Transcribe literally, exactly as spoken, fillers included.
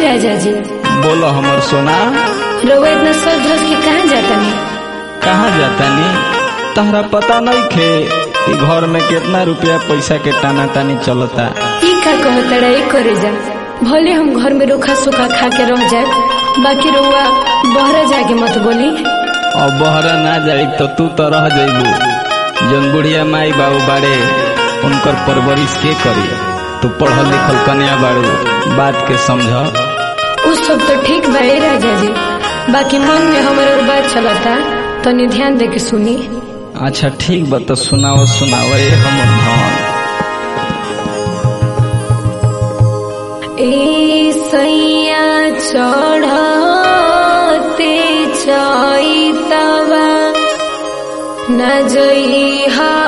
राजा जी। बोलो हमर सोना। रउआ इतना सज धज के कहाँ जाता नहीं? कहाँ जाता नहीं? तहरा पता नहीं खे कि घर में कितना रुपया पैसा के टाना टानी चलता। ई का कहता रे करे जा, भले हम घर में रोखा सूखा खा के रह जाए, बाकी रउआ बहरा जाके मत बोली। और बहरा ना जाई तो तू तो रह जाइबू। जन बुढ़िया माई बाबू बाड़े उनकर परवरिश के करी। तू पढ़ल लिखल कन्या बाड़ू, बात के समझ। उस सब तो ठीक बा राजा जी, बाकी मन में हमारे और बात चलता, तनी ध्यान दे के सुनी। अच्छा ठीक बा, तो सुनाओ सुनाओ ए हमर धन। ए सैया चढ़ते चैतवा न जइहा